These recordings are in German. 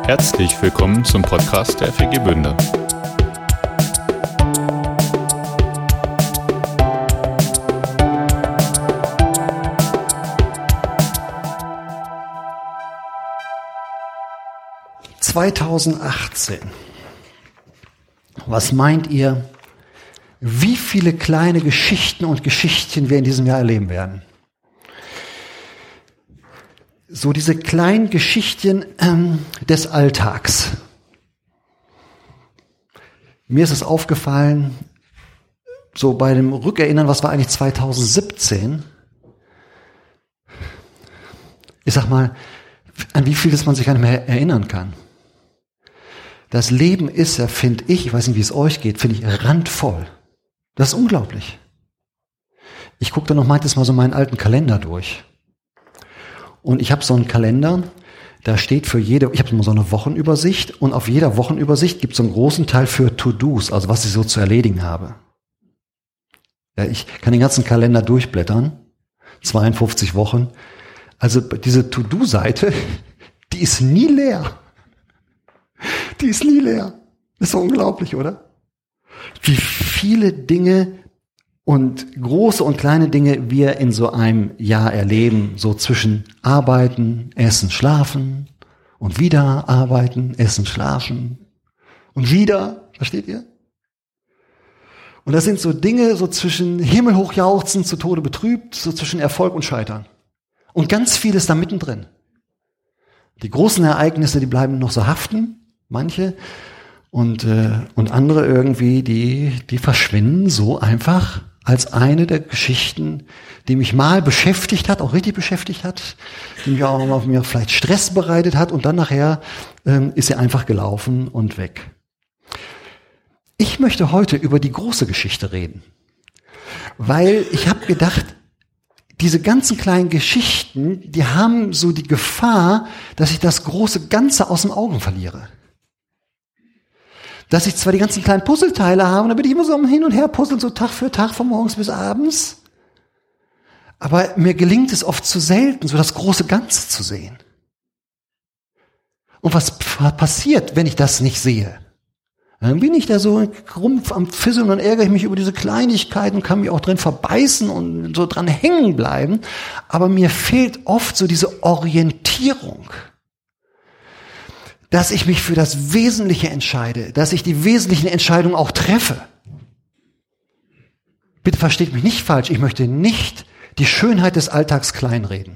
Herzlich willkommen zum Podcast der FEG Bünde. ...2018. Was meint ihr, wie viele kleine Geschichten und Geschichtchen wir in diesem Jahr erleben werden? So diese kleinen Geschichtchen des Alltags. Mir ist es aufgefallen, so bei dem Rückerinnern, was war eigentlich 2017? Ich sag mal, an wie vieles man sich gar nicht mehr erinnern kann. Das Leben ist ja, finde ich weiß nicht, wie es euch geht, finde ich randvoll. Das ist unglaublich. Ich gucke da noch manches Mal so meinen alten Kalender durch. Und ich habe so einen Kalender, da steht für ich habe immer so eine Wochenübersicht und auf jeder Wochenübersicht gibt es so einen großen Teil für To-Dos, also was ich so zu erledigen habe. Ja, ich kann den ganzen Kalender durchblättern, 52 Wochen. Also diese To-Do-Seite, die ist nie leer. Die ist nie leer. Ist so unglaublich, oder? Wie viele Dinge und große und kleine Dinge wir in so einem Jahr erleben, so zwischen Arbeiten, Essen, Schlafen und wieder Arbeiten, Essen, Schlafen und wieder, versteht ihr? Und das sind so Dinge so zwischen himmelhoch jauchzen, zu Tode betrübt, so zwischen Erfolg und Scheitern. Und ganz viel ist da mittendrin. Die großen Ereignisse, die bleiben noch so haften, manche, und andere irgendwie, die verschwinden so einfach als eine der Geschichten, die mich mal beschäftigt hat, auch richtig beschäftigt hat, die mich auch auf mir vielleicht Stress bereitet hat und dann nachher ist sie einfach gelaufen und weg. Ich möchte heute über die große Geschichte reden, weil ich habe gedacht, diese ganzen kleinen Geschichten, die haben so die Gefahr, dass ich das große Ganze aus den Augen verliere. Dass ich zwar die ganzen kleinen Puzzleteile habe, da bin ich immer so am Hin und Her puzzeln, so Tag für Tag, von morgens bis abends. Aber mir gelingt es oft zu selten, so das große Ganze zu sehen. Und was passiert, wenn ich das nicht sehe? Dann bin ich da so rumpf am Fisseln und dann ärgere ich mich über diese Kleinigkeiten und kann mich auch drin verbeißen und so dran hängen bleiben. Aber mir fehlt oft so diese Orientierung, dass ich mich für das Wesentliche entscheide, dass ich die wesentlichen Entscheidungen auch treffe. Bitte versteht mich nicht falsch, ich möchte nicht die Schönheit des Alltags kleinreden.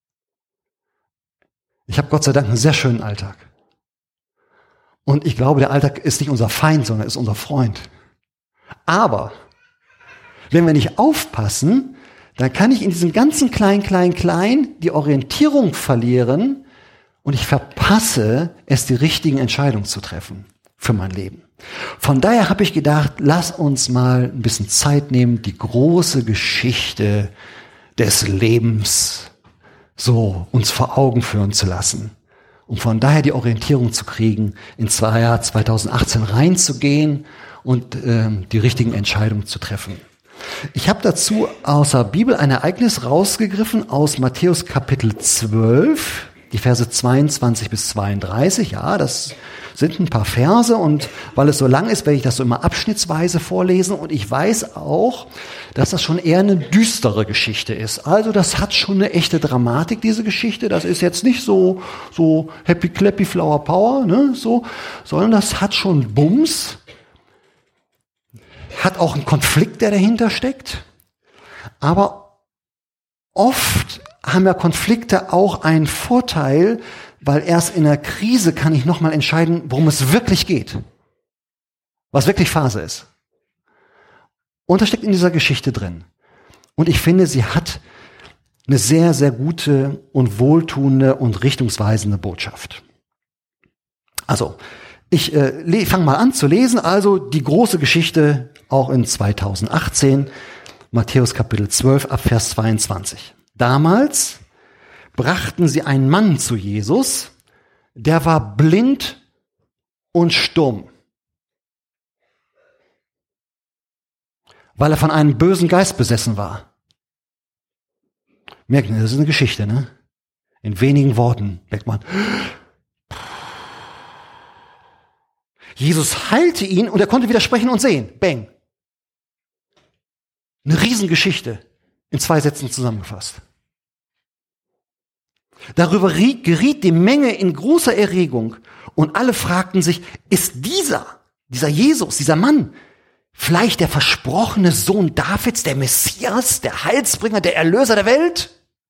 Ich habe Gott sei Dank einen sehr schönen Alltag. Und ich glaube, der Alltag ist nicht unser Feind, sondern ist unser Freund. Aber wenn wir nicht aufpassen, dann kann ich in diesem ganzen Klein die Orientierung verlieren und ich verpasse es, die richtigen Entscheidungen zu treffen für mein Leben. Von daher habe ich gedacht, lass uns mal ein bisschen Zeit nehmen, die große Geschichte des Lebens so uns vor Augen führen zu lassen. Um von daher die Orientierung zu kriegen, ins Jahr 2018 reinzugehen und die richtigen Entscheidungen zu treffen. Ich habe dazu aus der Bibel ein Ereignis rausgegriffen aus Matthäus Kapitel 12, die Verse 22 bis 32. Ja, das sind ein paar Verse und weil es so lang ist, werde ich das so immer abschnittsweise vorlesen und ich weiß auch, dass das schon eher eine düstere Geschichte ist. Also das hat schon eine echte Dramatik, diese Geschichte. Das ist jetzt nicht so happy clappy flower power, ne, so, sondern das hat schon Bums, hat auch einen Konflikt, der dahinter steckt. Aber oft haben ja Konflikte auch einen Vorteil, weil erst in der Krise kann ich nochmal entscheiden, worum es wirklich geht. Was wirklich Phase ist. Und das steckt in dieser Geschichte drin. Und ich finde, sie hat eine sehr, sehr gute und wohltuende und richtungsweisende Botschaft. Also, ich fange mal an zu lesen. Also, die große Geschichte auch in 2018, Matthäus Kapitel 12, ab Vers 22. Damals brachten sie einen Mann zu Jesus, der war blind und stumm, weil er von einem bösen Geist besessen war. Merken Sie, das ist eine Geschichte, ne? In wenigen Worten merkt man, Jesus heilte ihn und er konnte wieder sprechen und sehen. Bang. Eine Riesengeschichte in 2 Sätzen zusammengefasst. Darüber geriet die Menge in großer Erregung und alle fragten sich, ist dieser Jesus, dieser Mann, vielleicht der versprochene Sohn Davids, der Messias, der Heilsbringer, der Erlöser der Welt?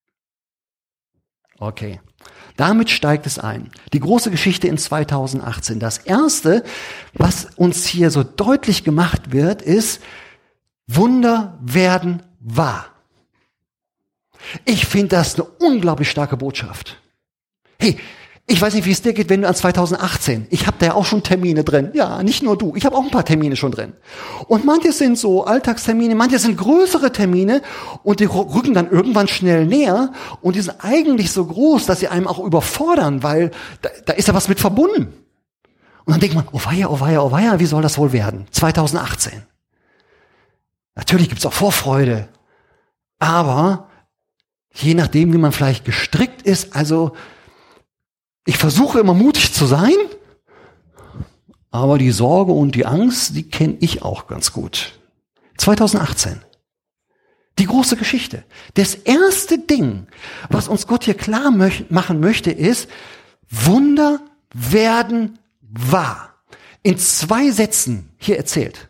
Okay, damit steigt es ein. Die große Geschichte in 2018. Das Erste, was uns hier so deutlich gemacht wird, ist, Wunder werden wahr. Ich finde das eine unglaublich starke Botschaft. Hey, ich weiß nicht, wie es dir geht, wenn du an 2018, ich habe da ja auch schon Termine drin. Ja, nicht nur du, ich habe auch ein paar Termine schon drin. Und manche sind so Alltagstermine, manche sind größere Termine und die rücken dann irgendwann schnell näher und die sind eigentlich so groß, dass sie einem auch überfordern, weil da ist ja was mit verbunden. Und dann denkt man, oh weia, wie soll das wohl werden? 2018. Natürlich gibt's auch Vorfreude, aber je nachdem, wie man vielleicht gestrickt ist, also ich versuche immer mutig zu sein, aber die Sorge und die Angst, die kenne ich auch ganz gut. 2018. Die große Geschichte. Das erste Ding, was uns Gott hier klar machen möchte, ist, Wunder werden wahr. In 2 Sätzen hier erzählt.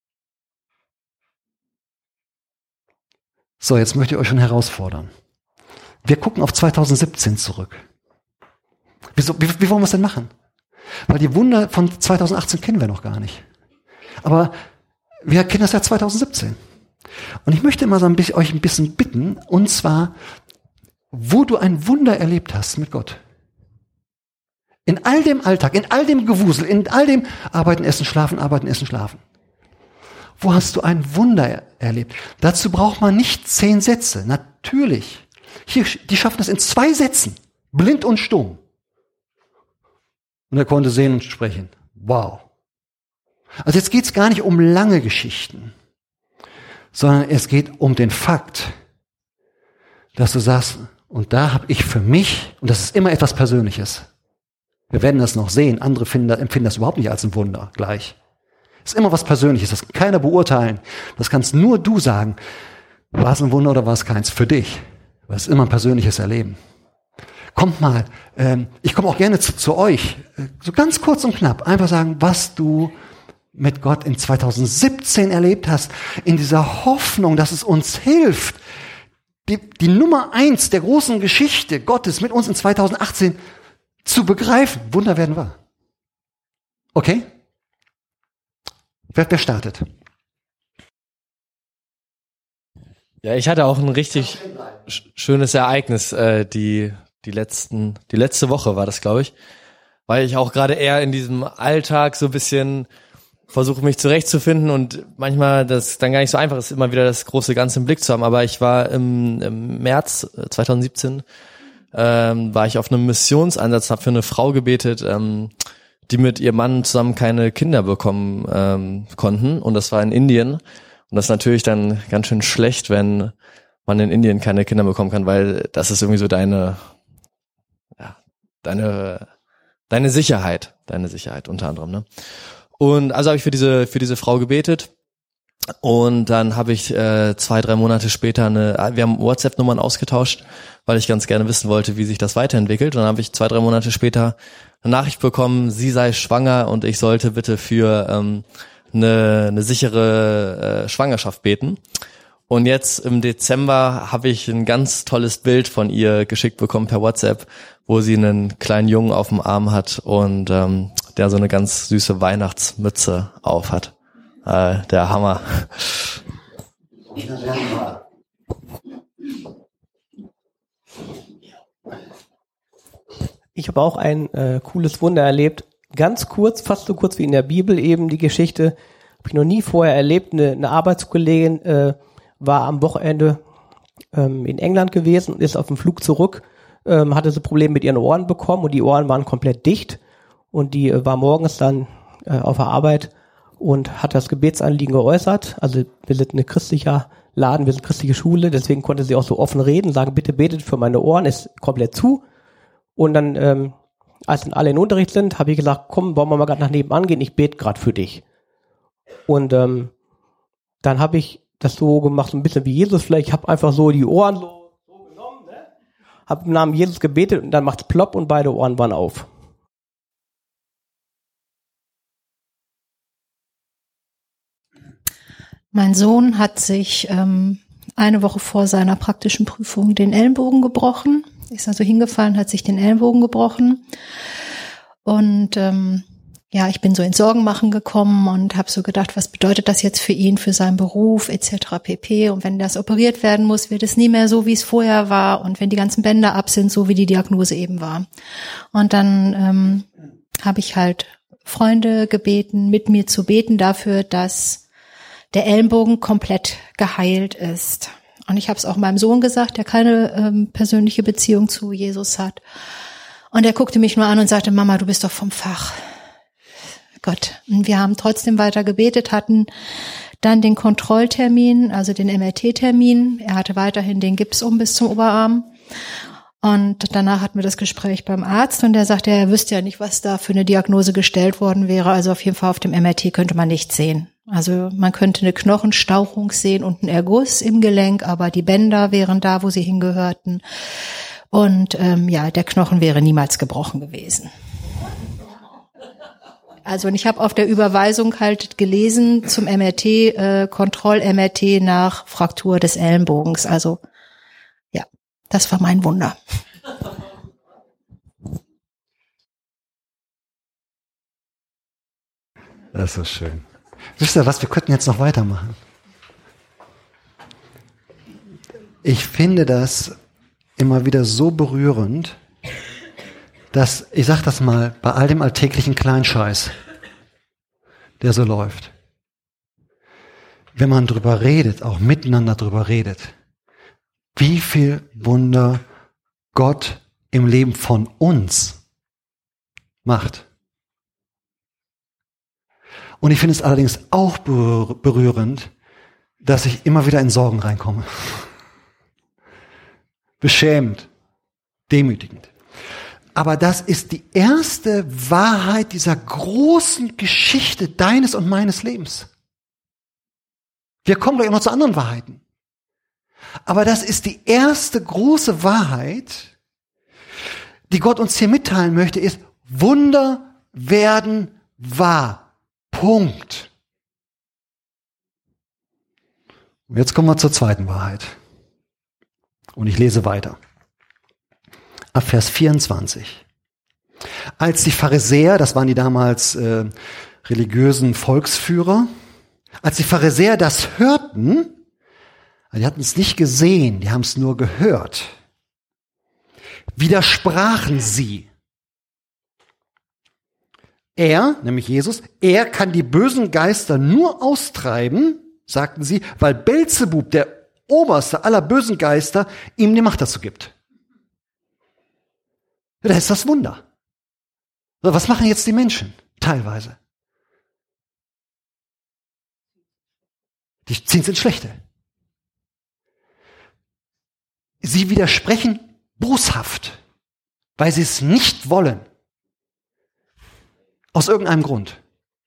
So, jetzt möchte ich euch schon herausfordern. Wir gucken auf 2017 zurück. Wie wollen wir es denn machen? Weil die Wunder von 2018 kennen wir noch gar nicht. Aber wir kennen das ja 2017. Und ich möchte mal so euch ein bisschen bitten, und zwar, wo du ein Wunder erlebt hast mit Gott. In all dem Alltag, in all dem Gewusel, in all dem Arbeiten, Essen, Schlafen. Wo hast du ein Wunder erlebt? Dazu braucht man nicht 10 Sätze. Natürlich. Hier, die schaffen das in 2 Sätzen. Blind und stumm. Und er konnte sehen und sprechen. Wow. Also jetzt geht's gar nicht um lange Geschichten, sondern es geht um den Fakt, dass du sagst, und da habe ich für mich, und das ist immer etwas Persönliches, wir werden das noch sehen, andere empfinden das überhaupt nicht als ein Wunder gleich. Es ist immer was Persönliches, das kann keiner beurteilen. Das kannst nur du sagen, war es ein Wunder oder war es keins für dich. Weil es ist immer ein persönliches Erleben. Kommt mal, ich komme auch gerne zu euch, so ganz kurz und knapp, einfach sagen, was du mit Gott in 2017 erlebt hast, in dieser Hoffnung, dass es uns hilft, die Nummer 1 der großen Geschichte Gottes mit uns in 2018 zu begreifen. Wunder werden wahr. Okay? Wer startet? Ja, ich hatte auch ein richtig schönes Ereignis, die letzte Woche war das, glaube ich, weil ich auch gerade eher in diesem Alltag so ein bisschen versuche, mich zurechtzufinden und manchmal das dann gar nicht so einfach ist, immer wieder das große Ganze im Blick zu haben. Aber ich war im März 2017, war ich auf einem Missionsansatz, habe für eine Frau gebetet, die mit ihrem Mann zusammen keine Kinder bekommen konnten, und das war in Indien. Und das ist natürlich dann ganz schön schlecht, wenn man in Indien keine Kinder bekommen kann, weil das ist irgendwie so deine Sicherheit unter anderem, ne? Und also habe ich für diese Frau gebetet, und dann habe ich 2-3 Monate später wir haben WhatsApp-Nummern ausgetauscht, weil ich ganz gerne wissen wollte, wie sich das weiterentwickelt. Und dann habe ich 2-3 Monate später eine Nachricht bekommen, sie sei schwanger und ich sollte bitte für eine sichere Schwangerschaft beten. Und jetzt im Dezember habe ich ein ganz tolles Bild von ihr geschickt bekommen per WhatsApp, wo sie einen kleinen Jungen auf dem Arm hat und der so eine ganz süße Weihnachtsmütze auf hat. Der Hammer. Ich habe auch ein cooles Wunder erlebt. Ganz kurz, fast so kurz wie in der Bibel eben die Geschichte. Habe ich noch nie vorher erlebt. Eine Arbeitskollegin war am Wochenende in England gewesen und ist auf dem Flug zurück, hatte so Probleme mit ihren Ohren bekommen und die Ohren waren komplett dicht, und die war morgens dann auf der Arbeit und hat das Gebetsanliegen geäußert. Also wir sind ein christlicher Laden, wir sind christliche Schule, deswegen konnte sie auch so offen reden, sagen, bitte betet für meine Ohren, ist komplett zu. Und dann als dann alle in Unterricht sind, habe ich gesagt, komm, wollen wir mal gerade nach nebenan gehen, ich bete gerade für dich. Und dann habe ich das so gemacht, so ein bisschen wie Jesus vielleicht, ich habe einfach so die Ohren so genommen, ne? Habe im Namen Jesus gebetet und dann macht's plopp und beide Ohren waren auf. Mein Sohn hat sich eine Woche vor seiner praktischen Prüfung den Ellenbogen gebrochen. Ist also hingefallen, hat sich den Ellenbogen gebrochen. Und ich bin so ins Sorgenmachen gekommen und habe so gedacht, was bedeutet das jetzt für ihn, für seinen Beruf etc. pp. Und wenn das operiert werden muss, wird es nie mehr so, wie es vorher war. Und wenn die ganzen Bänder ab sind, so wie die Diagnose eben war. Und dann habe ich halt Freunde gebeten, mit mir zu beten dafür, dass der Ellenbogen komplett geheilt ist. Und ich habe es auch meinem Sohn gesagt, der keine persönliche Beziehung zu Jesus hat. Und er guckte mich nur an und sagte, Mama, du bist doch vom Fach. Gott. Und wir haben trotzdem weiter gebetet, hatten dann den Kontrolltermin, also den MRT-Termin. Er hatte weiterhin den Gips bis zum Oberarm. Und danach hatten wir das Gespräch beim Arzt und der sagte, er wüsste ja nicht, was da für eine Diagnose gestellt worden wäre. Also auf jeden Fall auf dem MRT könnte man nichts sehen. Also man könnte eine Knochenstauchung sehen und einen Erguss im Gelenk, aber die Bänder wären da, wo sie hingehörten. Und der Knochen wäre niemals gebrochen gewesen. Also und ich habe auf der Überweisung halt gelesen zum MRT, Kontroll-MRT nach Fraktur des Ellenbogens. Also ja, das war mein Wunder. Das ist so schön. Wisst ihr was, wir könnten jetzt noch weitermachen. Ich finde das immer wieder so berührend, dass, ich sag das mal, bei all dem alltäglichen Kleinscheiß, der so läuft, wenn man drüber redet, auch miteinander drüber redet, wie viel Wunder Gott im Leben von uns macht. Und ich finde es allerdings auch berührend, dass ich immer wieder in Sorgen reinkomme. Beschämend, demütigend. Aber das ist die erste Wahrheit dieser großen Geschichte deines und meines Lebens. Wir kommen gleich noch zu anderen Wahrheiten. Aber das ist die erste große Wahrheit, die Gott uns hier mitteilen möchte, ist, Wunder werden wahr. Punkt. Und jetzt kommen wir zur zweiten Wahrheit. Und ich lese weiter. Ab Vers 24. Als die Pharisäer, das waren die damals religiösen Volksführer, als die Pharisäer das hörten, die hatten es nicht gesehen, die haben es nur gehört, widersprachen sie. Er, nämlich Jesus, er kann die bösen Geister nur austreiben, sagten sie, weil Belzebub, der oberste aller bösen Geister, ihm die Macht dazu gibt. Das ist das Wunder. Was machen jetzt die Menschen? Teilweise. Die ziehen es ins Schlechte. Sie widersprechen boshaft, weil sie es nicht wollen. Aus irgendeinem Grund.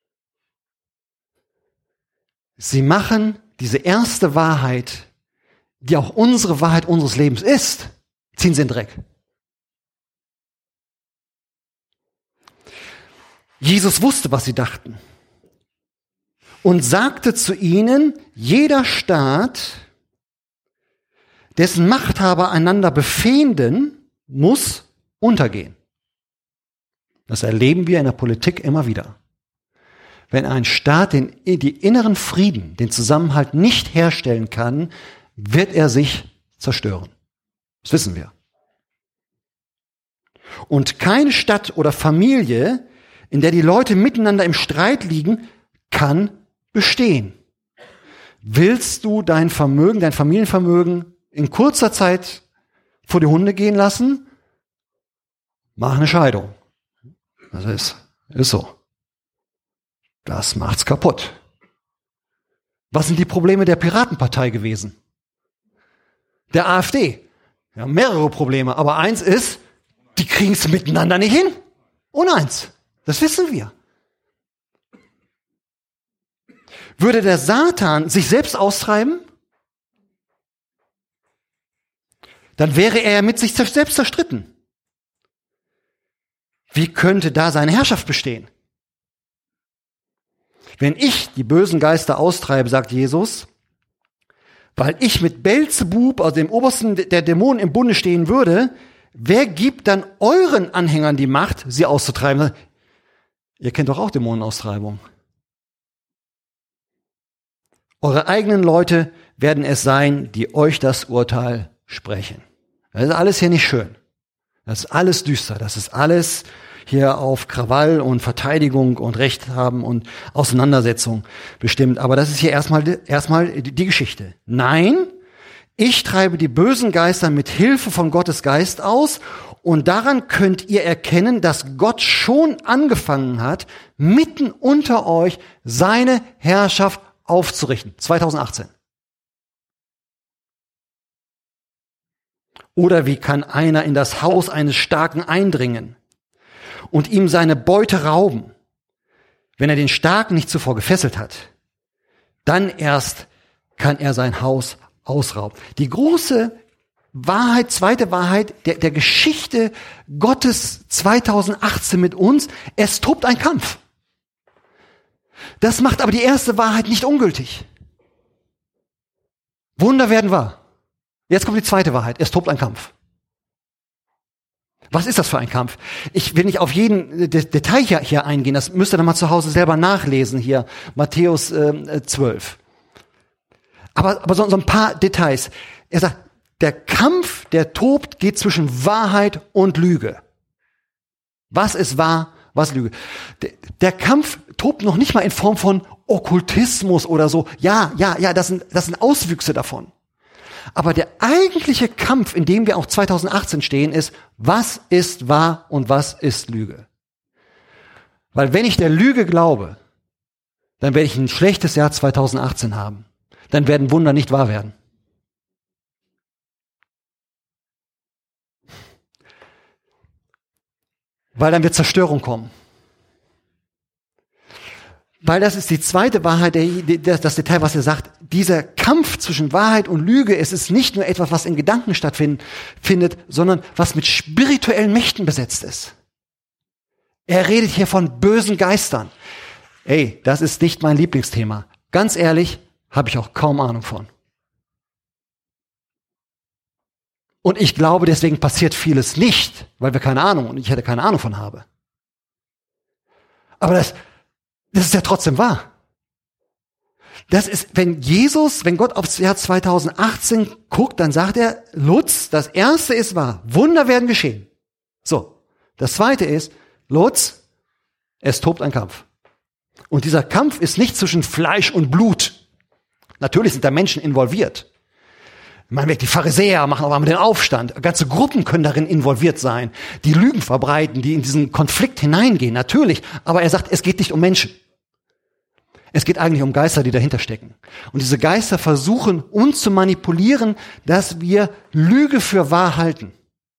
Sie machen diese erste Wahrheit, die auch unsere Wahrheit unseres Lebens ist, ziehen sie in den Dreck. Jesus wusste, was sie dachten und sagte zu ihnen, jeder Staat, dessen Machthaber einander befehden, muss untergehen. Das erleben wir in der Politik immer wieder. Wenn ein Staat die inneren Frieden, den Zusammenhalt nicht herstellen kann, wird er sich zerstören. Das wissen wir. Und keine Stadt oder Familie, in der die Leute miteinander im Streit liegen, kann bestehen. Willst du dein Vermögen, dein Familienvermögen in kurzer Zeit vor die Hunde gehen lassen? Mach eine Scheidung. Das ist so. Das macht's kaputt. Was sind die Probleme der Piratenpartei gewesen? Der AfD. Wir haben mehrere Probleme, aber eins ist, die kriegen es miteinander nicht hin. Uneins. Das wissen wir. Würde der Satan sich selbst austreiben, dann wäre er mit sich selbst zerstritten. Wie könnte da seine Herrschaft bestehen? Wenn ich die bösen Geister austreibe, sagt Jesus, weil ich mit Beelzebub, also dem Obersten der Dämonen, im Bunde stehen würde, wer gibt dann euren Anhängern die Macht, sie auszutreiben? Ihr kennt doch auch Dämonenaustreibung. Eure eigenen Leute werden es sein, die euch das Urteil sprechen. Das ist alles hier nicht schön. Das ist alles düster. Das ist alles hier auf Krawall und Verteidigung und Recht haben und Auseinandersetzung bestimmt. Aber das ist hier erstmal die Geschichte. Nein, ich treibe die bösen Geister mit Hilfe von Gottes Geist aus und daran könnt ihr erkennen, dass Gott schon angefangen hat, mitten unter euch seine Herrschaft aufzurichten. 2018. Oder wie kann einer in das Haus eines Starken eindringen und ihm seine Beute rauben, wenn er den Starken nicht zuvor gefesselt hat? Dann erst kann er sein Haus ausrauben. Die große Wahrheit, zweite Wahrheit der Geschichte Gottes 2018 mit uns, es tobt ein Kampf. Das macht aber die erste Wahrheit nicht ungültig. Wunder werden wahr. Jetzt kommt die zweite Wahrheit. Es tobt ein Kampf. Was ist das für ein Kampf? Ich will nicht auf jeden Detail hier eingehen. Das müsst ihr dann mal zu Hause selber nachlesen hier. Matthäus 12. Aber so ein paar Details. Er sagt, der Kampf, der tobt, geht zwischen Wahrheit und Lüge. Was ist wahr, was Lüge? Der Kampf tobt noch nicht mal in Form von Okkultismus oder so. Ja, das sind Auswüchse davon. Aber der eigentliche Kampf, in dem wir auch 2018 stehen, ist, was ist wahr und was ist Lüge? Weil wenn ich der Lüge glaube, dann werde ich ein schlechtes Jahr 2018 haben. Dann werden Wunder nicht wahr werden. Weil dann wird Zerstörung kommen. Weil das ist die zweite Wahrheit, das Detail, was er sagt. Dieser Kampf zwischen Wahrheit und Lüge, es ist nicht nur etwas, was in Gedanken stattfindet, sondern was mit spirituellen Mächten besetzt ist. Er redet hier von bösen Geistern. Ey, das ist nicht mein Lieblingsthema. Ganz ehrlich, habe ich auch kaum Ahnung von. Und ich glaube, deswegen passiert vieles nicht, weil wir keine Ahnung und ich hätte keine Ahnung von habe. Aber das ist ja trotzdem wahr. Das ist, wenn Gott aufs Jahr 2018 guckt, dann sagt er, Lutz, das erste ist wahr. Wunder werden geschehen. So. Das zweite ist, Lutz, es tobt ein Kampf. Und dieser Kampf ist nicht zwischen Fleisch und Blut. Natürlich sind da Menschen involviert. Man merkt, die Pharisäer machen auf einmal den Aufstand. Ganze Gruppen können darin involviert sein, die Lügen verbreiten, die in diesen Konflikt hineingehen, natürlich. Aber er sagt, es geht nicht um Menschen. Es geht eigentlich um Geister, die dahinter stecken. Und diese Geister versuchen, uns zu manipulieren, dass wir Lüge für wahr halten.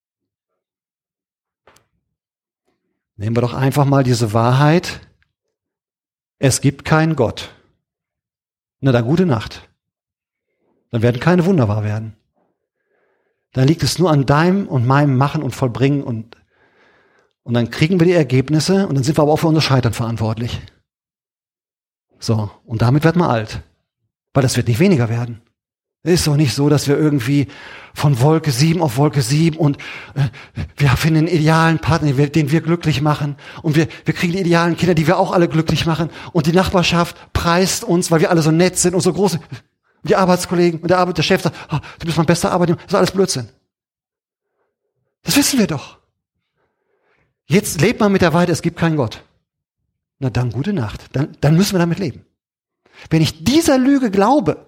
Nehmen wir doch einfach mal diese Wahrheit. Es gibt keinen Gott. Na dann, gute Nacht. Dann werden keine Wunder wahr werden. Dann liegt es nur an deinem und meinem Machen und Vollbringen und dann kriegen wir die Ergebnisse und dann sind wir aber auch für unser Scheitern verantwortlich. So, und damit wird man alt. Weil das wird nicht weniger werden. Es ist doch nicht so, dass wir irgendwie von Wolke 7 auf Wolke 7 und wir finden einen idealen Partner, den wir glücklich machen und wir kriegen die idealen Kinder, die wir auch alle glücklich machen und die Nachbarschaft preist uns, weil wir alle so nett sind und so groß. Die Arbeitskollegen und der Chef sagt, oh, du bist mein bester Arbeitnehmer, das ist alles Blödsinn. Das wissen wir doch. Jetzt lebt man mit der Wahrheit, es gibt keinen Gott. Na dann, gute Nacht. Dann müssen wir damit leben. Wenn ich dieser Lüge glaube,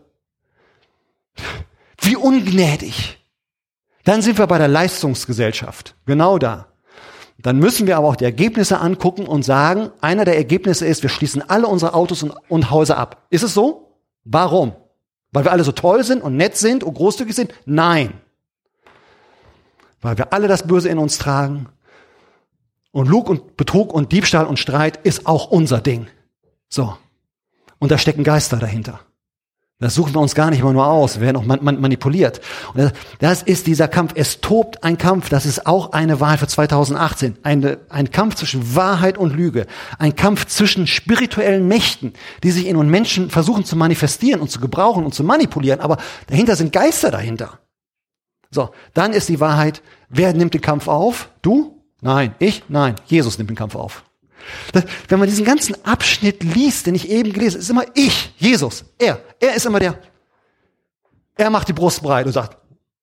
wie ungnädig, dann sind wir bei der Leistungsgesellschaft. Genau da. Dann müssen wir aber auch die Ergebnisse angucken und sagen, einer der Ergebnisse ist, wir schließen alle unsere Autos und Häuser ab. Ist es so? Warum? Weil wir alle so toll sind und nett sind und großzügig sind? Nein. Weil wir alle das Böse in uns tragen Und Lug und Betrug und Diebstahl und Streit ist auch unser Ding. So. Und da stecken Geister dahinter. Das suchen wir uns gar nicht immer nur aus. Wir werden auch manipuliert. Und das ist dieser Kampf. Es tobt ein Kampf. Das ist auch eine Wahl für 2018. Ein Kampf zwischen Wahrheit und Lüge. Ein Kampf zwischen spirituellen Mächten, die sich in uns Menschen versuchen zu manifestieren und zu gebrauchen und zu manipulieren. Aber dahinter sind Geister dahinter. So, dann ist die Wahrheit, wer nimmt den Kampf auf? Du? Nein. Ich? Nein. Jesus nimmt den Kampf auf. Wenn man diesen ganzen Abschnitt liest, den ich eben gelesen habe, ist immer ich, Jesus, er. Er ist immer der. Er macht die Brust breit und sagt,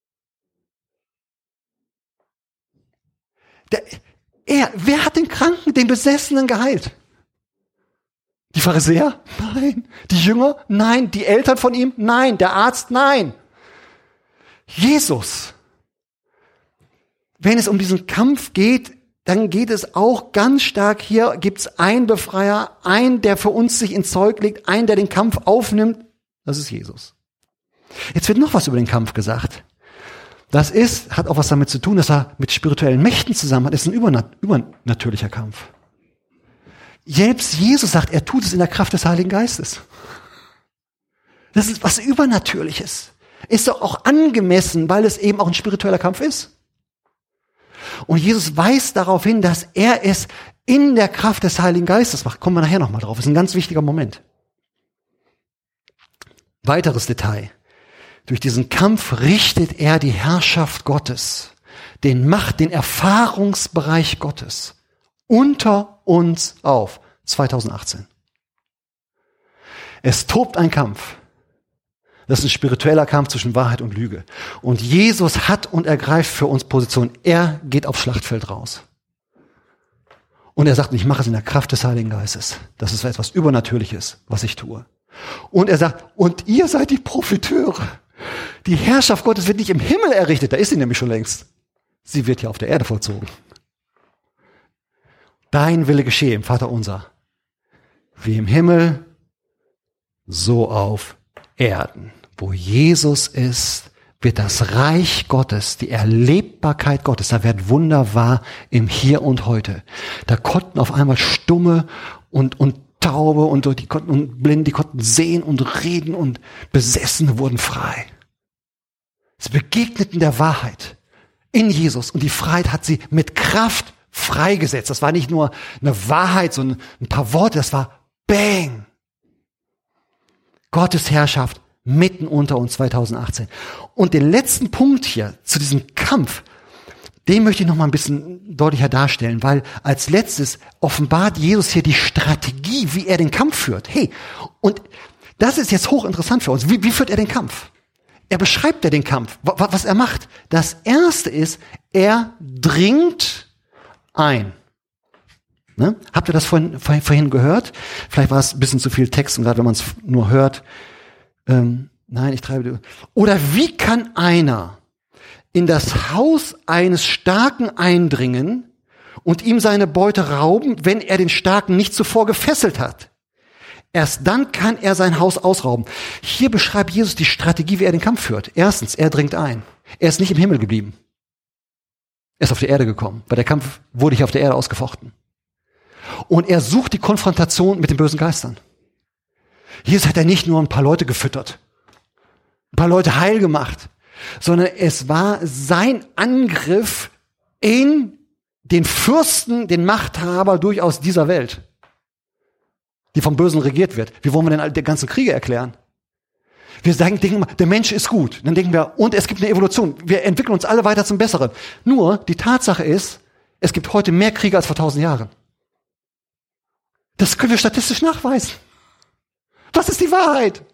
wer hat den Kranken, den Besessenen geheilt? Die Pharisäer? Nein. Die Jünger? Nein. Die Eltern von ihm? Nein. Der Arzt? Nein. Jesus. Wenn es um diesen Kampf geht, dann geht es auch ganz stark, hier gibt's einen Befreier, einen, der für uns sich ins Zeug legt, einen, der den Kampf aufnimmt, das ist Jesus. Jetzt wird noch was über den Kampf gesagt. Das hat auch was damit zu tun, dass er mit spirituellen Mächten zusammen hat, das ist ein übernatürlicher Kampf. Selbst Jesus sagt, er tut es in der Kraft des Heiligen Geistes. Das ist was Übernatürliches. Ist doch auch angemessen, weil es eben auch ein spiritueller Kampf ist. Und Jesus weist darauf hin, dass er es in der Kraft des Heiligen Geistes macht. Kommen wir nachher nochmal drauf. Das ist ein ganz wichtiger Moment. Weiteres Detail. Durch diesen Kampf richtet er die Herrschaft Gottes, den Erfahrungsbereich Gottes unter uns auf. 2018. Es tobt ein Kampf. Das ist ein spiritueller Kampf zwischen Wahrheit und Lüge. Und Jesus hat und ergreift für uns Position. Er geht aufs Schlachtfeld raus. Und er sagt, ich mache es in der Kraft des Heiligen Geistes. Das ist etwas Übernatürliches, was ich tue. Und er sagt, und ihr seid die Profiteure. Die Herrschaft Gottes wird nicht im Himmel errichtet. Da ist sie nämlich schon längst. Sie wird ja auf der Erde vollzogen. Dein Wille geschehe im Vater unser. Wie im Himmel, so auf Erden. Wo Jesus ist, wird das Reich Gottes, die Erlebbarkeit Gottes, da wird Wunder wahr im Hier und Heute. Da konnten auf einmal Stumme und Taube und Blinde, die konnten sehen und reden und Besessene wurden frei. Sie begegneten der Wahrheit in Jesus und die Freiheit hat sie mit Kraft freigesetzt. Das war nicht nur eine Wahrheit, so ein paar Worte, das war Bang. Gottes Herrschaft mitten unter uns 2018. Und den letzten Punkt hier zu diesem Kampf, den möchte ich noch mal ein bisschen deutlicher darstellen, weil als letztes offenbart Jesus hier die Strategie, wie er den Kampf führt. Hey, und das ist jetzt hochinteressant für uns. Wie führt er den Kampf? Er beschreibt ja den Kampf, was er macht. Das Erste ist, er dringt ein. Ne? Habt ihr das vorhin gehört? Vielleicht war es ein bisschen zu viel Text und gerade wenn man es nur hört. Nein, ich treibe. Oder wie kann einer in das Haus eines Starken eindringen und ihm seine Beute rauben, wenn er den Starken nicht zuvor gefesselt hat? Erst dann kann er sein Haus ausrauben. Hier beschreibt Jesus die Strategie, wie er den Kampf führt. Erstens, er dringt ein. Er ist nicht im Himmel geblieben. Er ist auf die Erde gekommen, weil der Kampf wurde hier auf der Erde ausgefochten. Und er sucht die Konfrontation mit den bösen Geistern. Hier hat er nicht nur ein paar Leute gefüttert, ein paar Leute heil gemacht, sondern es war sein Angriff in den Fürsten, den Machthaber durchaus dieser Welt, die vom Bösen regiert wird. Wie wollen wir denn all die ganzen Kriege erklären? Wir denken immer, der Mensch ist gut. Dann denken wir, und es gibt eine Evolution. Wir entwickeln uns alle weiter zum Besseren. Nur, die Tatsache ist, es gibt heute mehr Kriege als vor 1000 Jahren. Das können wir statistisch nachweisen. Was ist die Wahrheit?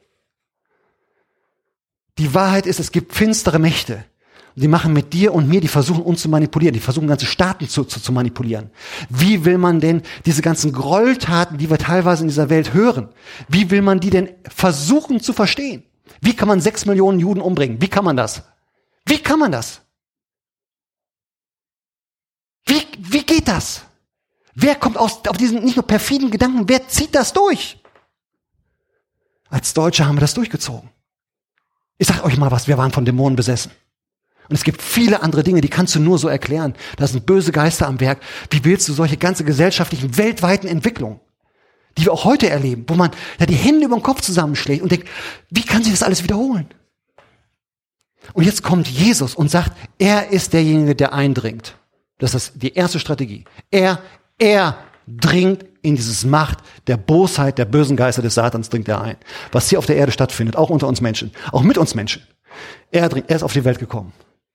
Die Wahrheit ist, es gibt finstere Mächte. Und die machen mit dir und mir, die versuchen uns zu manipulieren. Die versuchen ganze Staaten zu manipulieren. Wie will man denn diese ganzen Gräueltaten, die wir teilweise in dieser Welt hören, wie will man die denn versuchen zu verstehen? Wie kann man 6 Millionen Juden umbringen? Wie kann man das? Wie kann man das? Wie geht das? Wer kommt auf diesen nicht nur perfiden Gedanken, wer zieht das durch? Als Deutsche haben wir das durchgezogen. Ich sag euch mal was, wir waren von Dämonen besessen. Und es gibt viele andere Dinge, die kannst du nur so erklären. Da sind böse Geister am Werk. Wie willst du solche ganze gesellschaftlichen, weltweiten Entwicklungen, die wir auch heute erleben, wo man ja die Hände über den Kopf zusammenschlägt und denkt, wie kann sich das alles wiederholen? Und jetzt kommt Jesus und sagt, er ist derjenige, der eindringt. Das ist die erste Strategie. Er dringt in dieses Macht der Bosheit, der bösen Geister des Satans, dringt er ein. Was hier auf der Erde stattfindet, auch unter uns Menschen, auch mit uns Menschen. Er ist auf die Welt gekommen,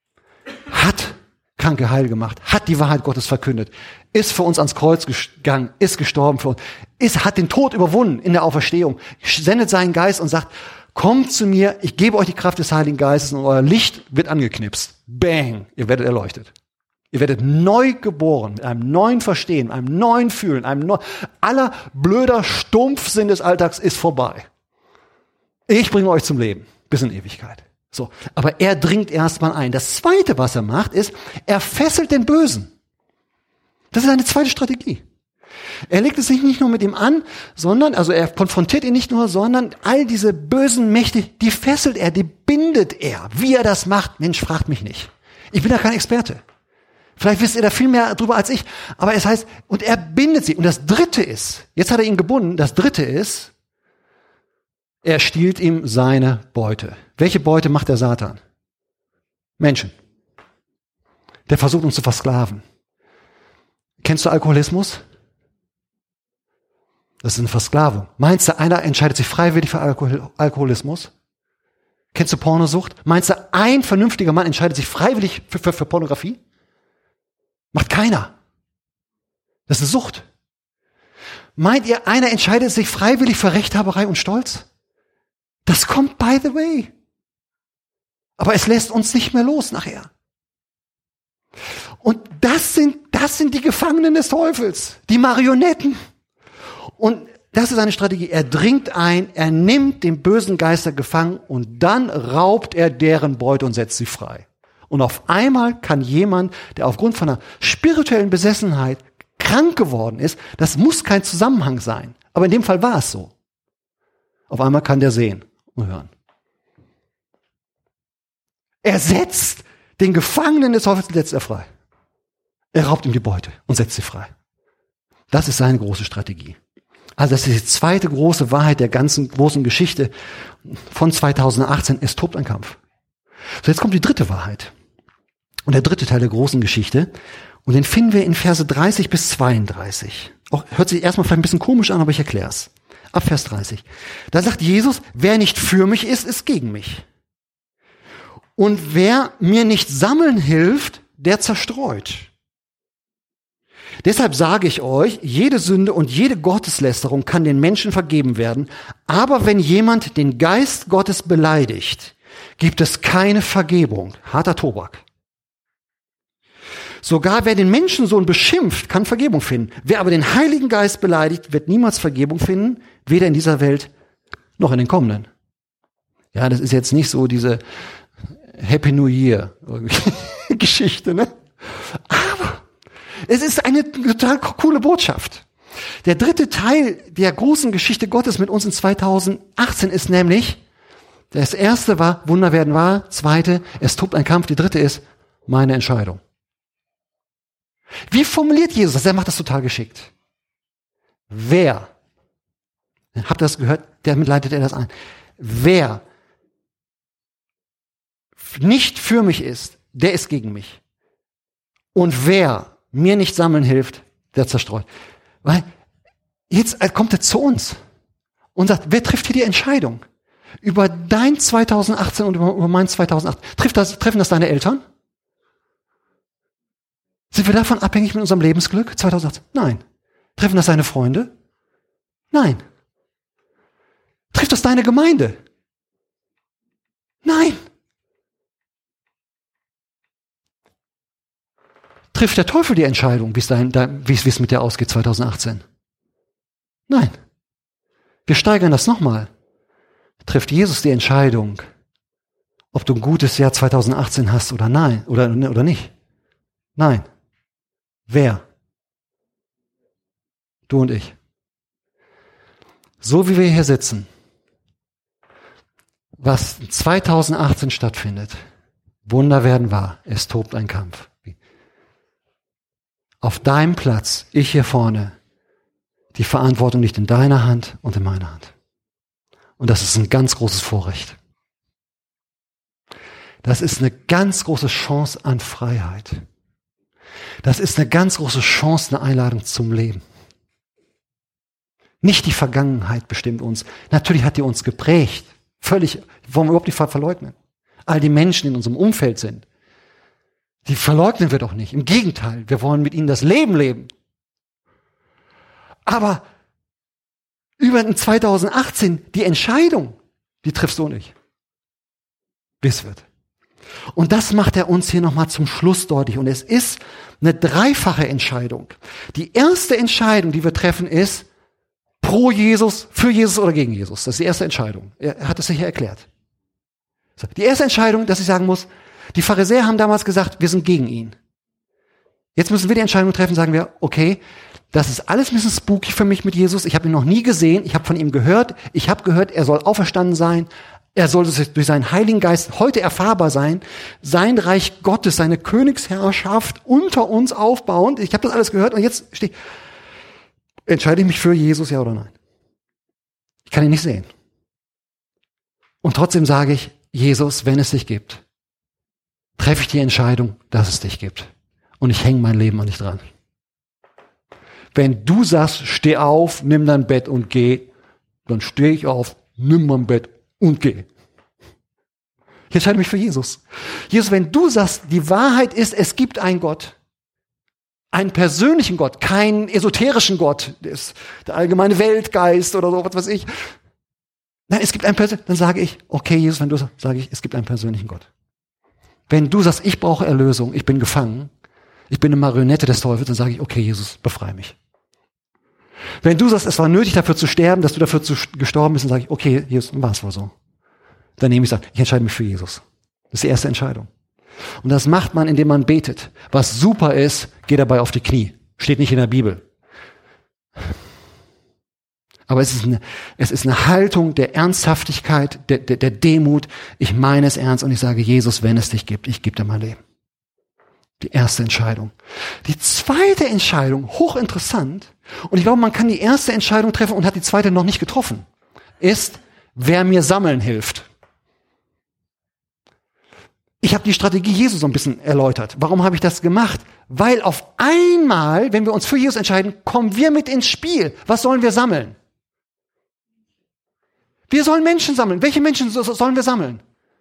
hat Kranke heil gemacht, hat die Wahrheit Gottes verkündet, ist für uns ans Kreuz gegangen, ist gestorben für uns, hat den Tod überwunden in der Auferstehung, sendet seinen Geist und sagt, kommt zu mir, ich gebe euch die Kraft des Heiligen Geistes und euer Licht wird angeknipst. Bang, ihr werdet erleuchtet. Ihr werdet neu geboren, mit einem neuen Verstehen, einem neuen Fühlen, aller blöder Stumpfsinn des Alltags ist vorbei. Ich bringe euch zum Leben, bis in Ewigkeit. So, aber er dringt erstmal ein. Das Zweite, was er macht, ist, er fesselt den Bösen. Das ist eine zweite Strategie. Er legt es sich nicht nur mit ihm an, sondern, also er konfrontiert ihn nicht nur, sondern all diese bösen Mächte, die fesselt er, die bindet er. Wie er das macht, Mensch, fragt mich nicht. Ich bin da kein Experte. Vielleicht wisst ihr da viel mehr drüber als ich, aber es heißt, und er bindet sie. Und das Dritte ist, jetzt hat er ihn gebunden, das Dritte ist, er stiehlt ihm seine Beute. Welche Beute macht der Satan? Menschen. Der versucht uns zu versklaven. Kennst du Alkoholismus? Das ist eine Versklavung. Meinst du, einer entscheidet sich freiwillig für Alkoholismus? Kennst du Pornosucht? Meinst du, ein vernünftiger Mann entscheidet sich freiwillig für Pornografie? Macht keiner. Das ist eine Sucht. Meint ihr, einer entscheidet sich freiwillig für Rechthaberei und Stolz? Das kommt by the way. Aber es lässt uns nicht mehr los nachher. Und das sind die Gefangenen des Teufels, die Marionetten. Und das ist eine Strategie. Er dringt ein, er nimmt den bösen Geister gefangen und dann raubt er deren Beute und setzt sie frei. Und auf einmal kann jemand, der aufgrund von einer spirituellen Besessenheit krank geworden ist, das muss kein Zusammenhang sein. Aber in dem Fall war es so. Auf einmal kann der sehen und hören. Er setzt den Gefangenen des Teufels, setzt er frei. Er raubt ihm die Beute und setzt sie frei. Das ist seine große Strategie. Also das ist die zweite große Wahrheit der ganzen großen Geschichte von 2018. Es tobt ein Kampf. So, jetzt kommt die dritte Wahrheit. Und der dritte Teil der großen Geschichte. Und den finden wir in Verse 30 bis 32. Auch, hört sich erstmal vielleicht ein bisschen komisch an, aber ich erkläre es. Ab Vers 30. Da sagt Jesus, wer nicht für mich ist gegen mich. Und wer mir nicht sammeln hilft, der zerstreut. Deshalb sage ich euch, jede Sünde und jede Gotteslästerung kann den Menschen vergeben werden. Aber wenn jemand den Geist Gottes beleidigt, gibt es keine Vergebung. Harter Tobak. Sogar wer den Menschensohn beschimpft, kann Vergebung finden. Wer aber den Heiligen Geist beleidigt, wird niemals Vergebung finden, weder in dieser Welt noch in den kommenden. Ja, das ist jetzt nicht so diese Happy New Year Geschichte, ne? Aber es ist eine total coole Botschaft. Der dritte Teil der großen Geschichte Gottes mit uns in 2018 ist nämlich, das erste war, Wunder werden wahr, zweite, es tobt ein Kampf, die dritte ist, meine Entscheidung. Wie formuliert Jesus das? Er macht das total geschickt. Wer, habt ihr das gehört? Damit leitet er das ein. Wer nicht für mich ist, der ist gegen mich. Und wer mir nicht sammeln hilft, der zerstreut. Weil jetzt kommt er zu uns und sagt, wer trifft hier die Entscheidung? Über dein 2018 und über mein 2008. Treffen das deine Eltern? Sind wir davon abhängig mit unserem Lebensglück 2018? Nein. Treffen das deine Freunde? Nein. Trifft das deine Gemeinde? Nein. Trifft der Teufel die Entscheidung, wie es mit dir ausgeht 2018? Nein. Wir steigern das nochmal. Trifft Jesus die Entscheidung, ob du ein gutes Jahr 2018 hast oder nein, oder nicht? Nein. Wer? Du und ich. So wie wir hier sitzen, was 2018 stattfindet, Wunder werden wahr. Es tobt ein Kampf. Auf deinem Platz, ich hier vorne, die Verantwortung liegt in deiner Hand und in meiner Hand. Und das ist ein ganz großes Vorrecht. Das ist eine ganz große Chance an Freiheit. Das ist eine ganz große Chance, eine Einladung zum Leben. Nicht die Vergangenheit bestimmt uns. Natürlich hat die uns geprägt. Völlig, wollen wir überhaupt nicht verleugnen. All die Menschen in unserem Umfeld sind. Die verleugnen wir doch nicht. Im Gegenteil, wir wollen mit ihnen das Leben leben. Aber über 2018, die Entscheidung, die triffst du nicht. Wie es wird. Und das macht er uns hier nochmal zum Schluss deutlich. Und es ist eine dreifache Entscheidung. Die erste Entscheidung, die wir treffen, ist pro Jesus, für Jesus oder gegen Jesus. Das ist die erste Entscheidung. Er hat es ja hier erklärt. Die erste Entscheidung, dass ich sagen muss, die Pharisäer haben damals gesagt, wir sind gegen ihn. Jetzt müssen wir die Entscheidung treffen, sagen wir, okay, das ist alles ein bisschen spooky für mich mit Jesus. Ich habe ihn noch nie gesehen. Ich habe von ihm gehört. Ich habe gehört, er soll auferstanden sein. Er soll durch seinen Heiligen Geist heute erfahrbar sein. Sein Reich Gottes, seine Königsherrschaft unter uns aufbauen. Ich habe das alles gehört und jetzt entscheide ich mich für Jesus, ja oder nein. Ich kann ihn nicht sehen. Und trotzdem sage ich, Jesus, wenn es dich gibt, treffe ich die Entscheidung, dass es dich gibt. Und ich hänge mein Leben an dich dran. Wenn du sagst, steh auf, nimm dein Bett und geh, dann stehe ich auf, nimm mein Bett und geh. Ich entscheide mich für Jesus. Jesus, wenn du sagst, die Wahrheit ist, es gibt einen Gott, einen persönlichen Gott, keinen esoterischen Gott, der allgemeine Weltgeist oder so, was weiß ich. Nein, es gibt einen persönlichen, dann sage ich, okay, Jesus, wenn du sagst, sage ich, es gibt einen persönlichen Gott. Wenn du sagst, ich brauche Erlösung, ich bin gefangen, ich bin eine Marionette des Teufels, dann sage ich, okay, Jesus, befreie mich. Wenn du sagst, es war nötig, dafür zu sterben, dass du dafür gestorben bist, dann sage ich, okay, Jesus, war es wohl so. Dann nehme ich es an, ich entscheide mich für Jesus. Das ist die erste Entscheidung. Und das macht man, indem man betet. Was super ist, geh dabei auf die Knie. Steht nicht in der Bibel. Aber es ist eine Haltung der Ernsthaftigkeit, der Demut. Ich meine es ernst und ich sage, Jesus, wenn es dich gibt, ich gebe dir mein Leben. Die erste Entscheidung. Die zweite Entscheidung, hochinteressant, und ich glaube, man kann die erste Entscheidung treffen und hat die zweite noch nicht getroffen, ist, wer mir sammeln hilft. Ich habe die Strategie Jesu so ein bisschen erläutert. Warum habe ich das gemacht? Weil auf einmal, wenn wir uns für Jesus entscheiden, kommen wir mit ins Spiel. Was sollen wir sammeln? Wir sollen Menschen sammeln. Welche Menschen sollen wir sammeln?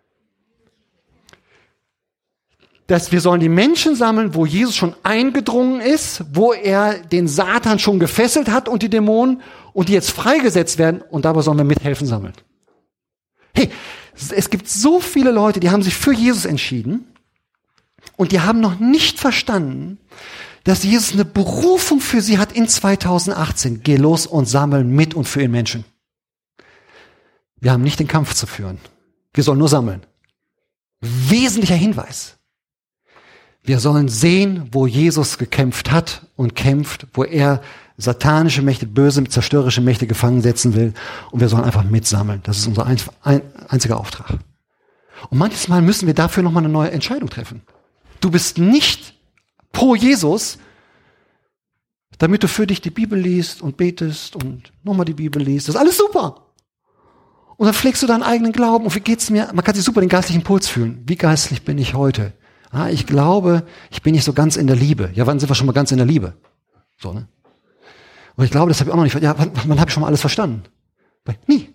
Wir sollen die Menschen sammeln, wo Jesus schon eingedrungen ist, wo er den Satan schon gefesselt hat und die Dämonen und die jetzt freigesetzt werden und dabei sollen wir mithelfen sammeln. Hey, es gibt so viele Leute, die haben sich für Jesus entschieden und die haben noch nicht verstanden, dass Jesus eine Berufung für sie hat in 2018. Geh los und sammel mit und für ihn Menschen. Wir haben nicht den Kampf zu führen. Wir sollen nur sammeln. Wesentlicher Hinweis. Wir sollen sehen, wo Jesus gekämpft hat und kämpft, wo er satanische Mächte, böse, zerstörerische Mächte gefangen setzen will. Und wir sollen einfach mitsammeln. Das ist unser einziger Auftrag. Und manches Mal müssen wir dafür nochmal eine neue Entscheidung treffen. Du bist nicht pro Jesus, damit du für dich die Bibel liest und betest und nochmal die Bibel liest. Das ist alles super. Und dann pflegst du deinen eigenen Glauben. Und wie geht's mir? Man kann sich super den geistlichen Puls fühlen. Wie geistlich bin ich heute? Ich glaube, ich bin nicht so ganz in der Liebe. Ja, wann sind wir schon mal ganz in der Liebe? So, ne? Und ich glaube, das habe ich auch noch nicht. Ja, wann habe ich schon mal alles verstanden? Nie.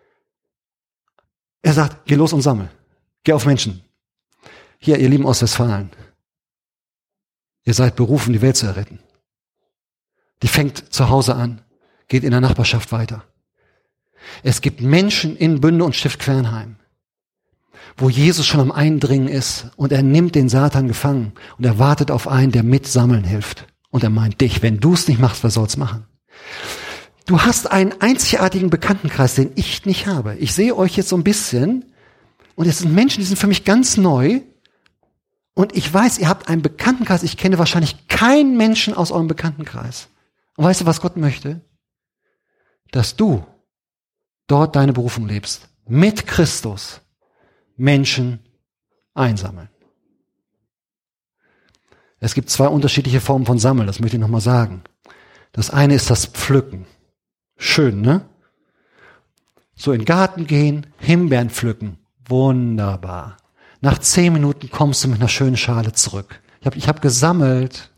Er sagt, geh los und sammel. Geh auf Menschen. Hier, ihr lieben Ostwestfalen. Ihr seid berufen, die Welt zu erretten. Die fängt zu Hause an, geht in der Nachbarschaft weiter. Es gibt Menschen in Bünde und Stift Quernheim, wo Jesus schon am Eindringen ist und er nimmt den Satan gefangen und er wartet auf einen, der mitsammeln hilft. Und er meint dich, wenn du es nicht machst, wer soll's machen? Du hast einen einzigartigen Bekanntenkreis, den ich nicht habe. Ich sehe euch jetzt so ein bisschen und es sind Menschen, die sind für mich ganz neu und ich weiß, ihr habt einen Bekanntenkreis. Ich kenne wahrscheinlich keinen Menschen aus eurem Bekanntenkreis. Und weißt du, was Gott möchte? Dass du dort deine Berufung lebst. Mit Christus Menschen einsammeln. Es gibt 2 unterschiedliche Formen von Sammeln, das möchte ich nochmal sagen. Das eine ist das Pflücken. Schön, ne? So in den Garten gehen, Himbeeren pflücken. Wunderbar. Nach 10 Minuten kommst du mit einer schönen Schale zurück. Ich hab gesammelt.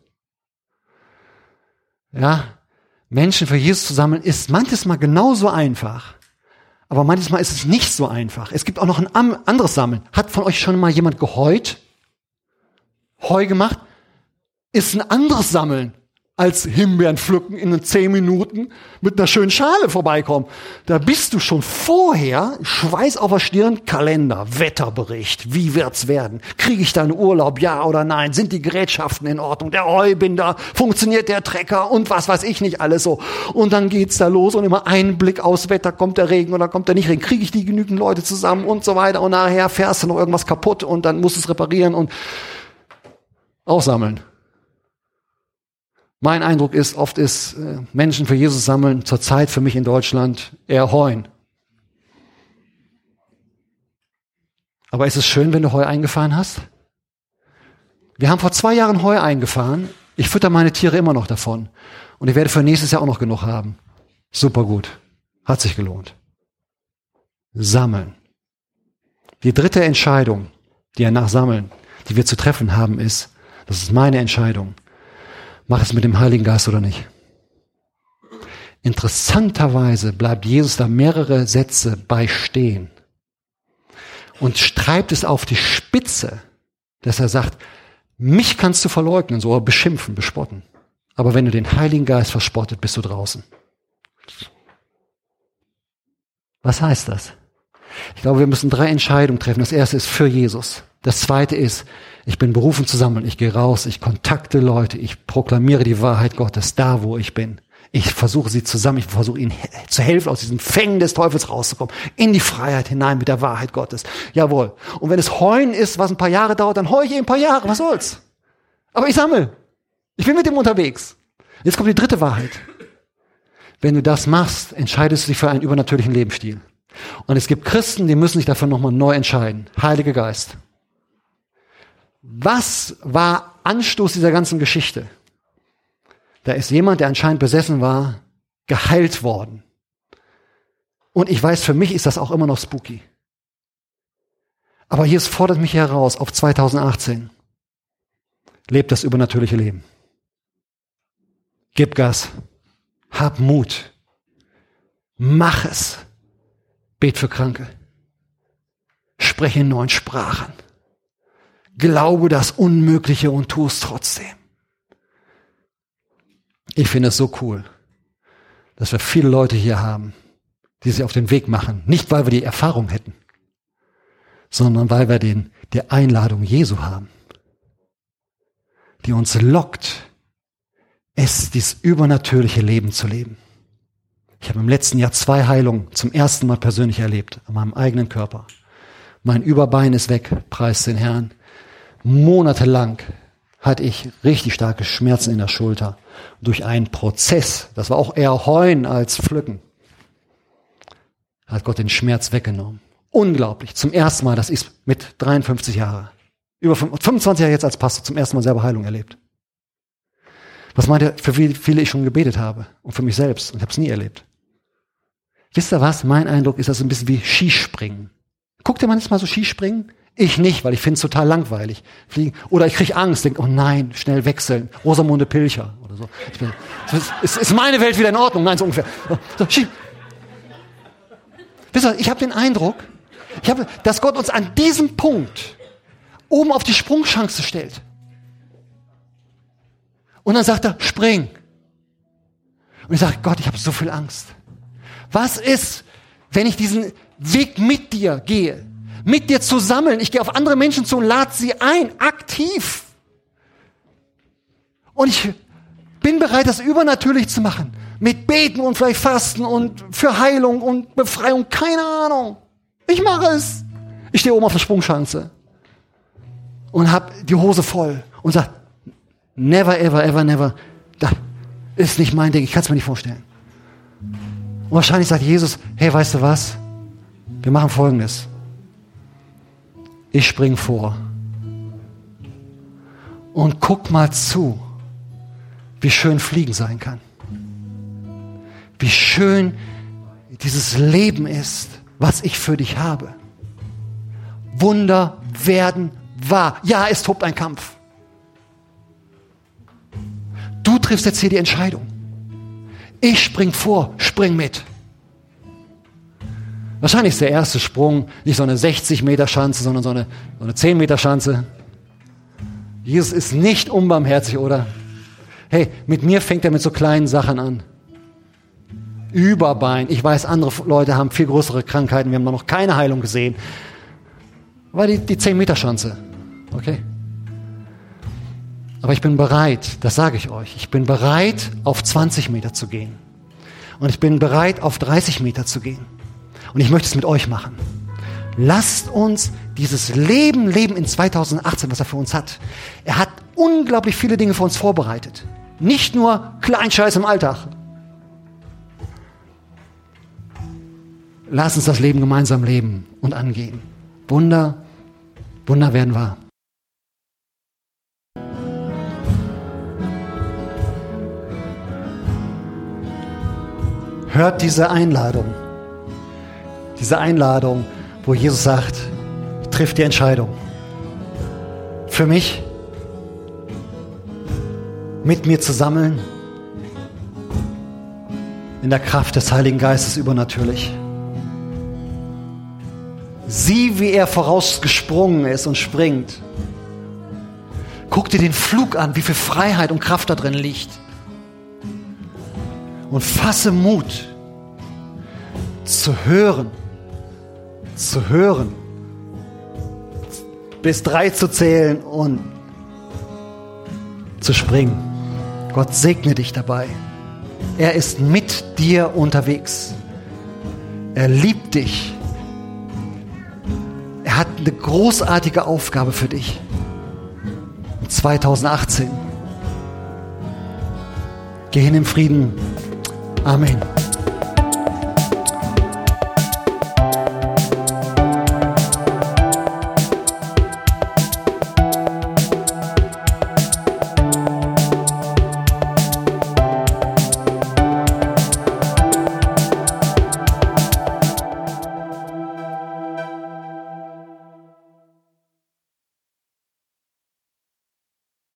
Ja, Menschen für Jesus zu sammeln ist manches Mal genauso einfach. Aber manches Mal ist es nicht so einfach. Es gibt auch noch ein anderes Sammeln. Hat von euch schon mal jemand gehäut? Heu gemacht? Ist ein anderes Sammeln als Himbeeren pflücken in 10 Minuten mit einer schönen Schale vorbeikommen. Da bist du schon vorher, Schweiß auf der Stirn, Kalender, Wetterbericht, wie wird's werden? Kriege ich da einen Urlaub, ja oder nein? Sind die Gerätschaften in Ordnung? Der Heubinder, funktioniert der Trecker und was weiß ich nicht alles so. Und dann geht's da los und immer ein Blick aufs Wetter, kommt der Regen oder kommt der nicht Regen? Kriege ich die genügend Leute zusammen und so weiter und nachher fährst du noch irgendwas kaputt und dann musst du es reparieren und aussammeln. Mein Eindruck ist, oft ist Menschen für Jesus sammeln zurzeit für mich in Deutschland eher Heuen. Aber ist es schön, wenn du Heu eingefahren hast? Wir haben vor 2 Jahren Heu eingefahren. Ich fütter meine Tiere immer noch davon. Und ich werde für nächstes Jahr auch noch genug haben. Super gut. Hat sich gelohnt. Sammeln. Die 3. Entscheidung, die nach Sammeln, die wir zu treffen haben, ist, das ist meine Entscheidung. Mach es mit dem Heiligen Geist oder nicht. Interessanterweise bleibt Jesus da mehrere Sätze bei stehen und treibt es auf die Spitze, dass er sagt, mich kannst du verleugnen, so beschimpfen, bespotten. Aber wenn du den Heiligen Geist verspottet, bist du draußen. Was heißt das? Ich glaube, wir müssen 3 Entscheidungen treffen. Das erste ist für Jesus. Das zweite ist, ich bin berufen zu sammeln. Ich gehe raus, ich kontakte Leute, ich proklamiere die Wahrheit Gottes da, wo ich bin. Ich versuche sie zusammen, ich versuche ihnen zu helfen, aus diesen Fängen des Teufels rauszukommen, in die Freiheit hinein mit der Wahrheit Gottes. Jawohl. Und wenn es Heuen ist, was ein paar Jahre dauert, dann heue ich ein paar Jahre, was soll's? Aber ich sammle. Ich bin mit ihm unterwegs. Jetzt kommt die 3. Wahrheit. Wenn du das machst, entscheidest du dich für einen übernatürlichen Lebensstil. Und es gibt Christen, die müssen sich dafür nochmal neu entscheiden. Heiliger Geist. Was war Anstoß dieser ganzen Geschichte? Da ist jemand, der anscheinend besessen war, geheilt worden. Und ich weiß, für mich ist das auch immer noch spooky. Aber Jesus fordert mich heraus auf 2018. Lebt das übernatürliche Leben. Gib Gas. Hab Mut. Mach es. Bet für Kranke. Spreche in neuen Sprachen. Glaube das Unmögliche und tu es trotzdem. Ich finde es so cool, dass wir viele Leute hier haben, die sich auf den Weg machen. Nicht, weil wir die Erfahrung hätten, sondern weil wir die Einladung Jesu haben, die uns lockt, dieses übernatürliche Leben zu leben. Ich habe im letzten Jahr 2 Heilungen zum ersten Mal persönlich erlebt, an meinem eigenen Körper. Mein Überbein ist weg, preis den Herrn. Monatelang hatte ich richtig starke Schmerzen in der Schulter. Durch einen Prozess, das war auch eher Heuen als Pflücken, hat Gott den Schmerz weggenommen. Unglaublich. Zum ersten Mal, das ist mit 53 Jahren. Über 25 Jahre jetzt als Pastor zum ersten Mal selber Heilung erlebt. Was meint ihr, für wie viele ich schon gebetet habe? Und für mich selbst. Und ich habe es nie erlebt. Wisst ihr was? Mein Eindruck ist das ein bisschen wie Skispringen. Guckt ihr manchmal so Skispringen? Ich nicht, weil ich finde es total langweilig. Fliegen. Oder ich kriege Angst, denke, oh nein, schnell wechseln. Rosamunde Pilcher oder so. Ist meine Welt wieder in Ordnung? Nein, so ungefähr. So, Wisst ihr, ich habe den Eindruck, dass Gott uns an diesem Punkt oben auf die Sprungchance stellt. Und dann sagt er, spring. Und ich sage, Gott, ich habe so viel Angst. Was ist, wenn ich diesen Weg mit dir gehe? Mit dir zu sammeln. Ich gehe auf andere Menschen zu und lade sie ein, aktiv. Und ich bin bereit, das übernatürlich zu machen. Mit Beten und vielleicht Fasten und für Heilung und Befreiung. Keine Ahnung. Ich mache es. Ich stehe oben auf der Sprungschanze und habe die Hose voll und sage, never, ever, ever, never. Das ist nicht mein Ding. Ich kann es mir nicht vorstellen. Und wahrscheinlich sagt Jesus, hey, weißt du was? Wir machen Folgendes. Ich spring vor. Und guck mal zu, wie schön Fliegen sein kann. Wie schön dieses Leben ist, was ich für dich habe. Wunder werden wahr. Ja, es tobt ein Kampf. Du triffst jetzt hier die Entscheidung. Ich spring vor, spring mit. Wahrscheinlich ist der erste Sprung nicht so eine 60-Meter-Schanze, sondern so eine 10-Meter-Schanze. Jesus ist nicht unbarmherzig, oder? Hey, mit mir fängt er mit so kleinen Sachen an. Überbein. Ich weiß, andere Leute haben viel größere Krankheiten. Wir haben noch keine Heilung gesehen. Aber die 10-Meter-Schanze. Okay? Aber ich bin bereit, das sage ich euch, ich bin bereit, auf 20 Meter zu gehen. Und ich bin bereit, auf 30 Meter zu gehen. Und ich möchte es mit euch machen. Lasst uns dieses Leben leben in 2018, was er für uns hat. Er hat unglaublich viele Dinge für uns vorbereitet. Nicht nur Kleinscheiß im Alltag. Lasst uns das Leben gemeinsam leben und angehen. Wunder werden wahr. Hört diese Einladung, wo Jesus sagt, trifft die Entscheidung. Für mich, mit mir zu sammeln, in der Kraft des Heiligen Geistes übernatürlich. Sieh, wie er vorausgesprungen ist und springt. Guck dir den Flug an, wie viel Freiheit und Kraft da drin liegt. Und fasse Mut, zu hören, bis 3 zu zählen und zu springen. Gott segne dich dabei. Er ist mit dir unterwegs. Er liebt dich. Er hat eine großartige Aufgabe für dich. 2018. Geh hin im Frieden. Amen.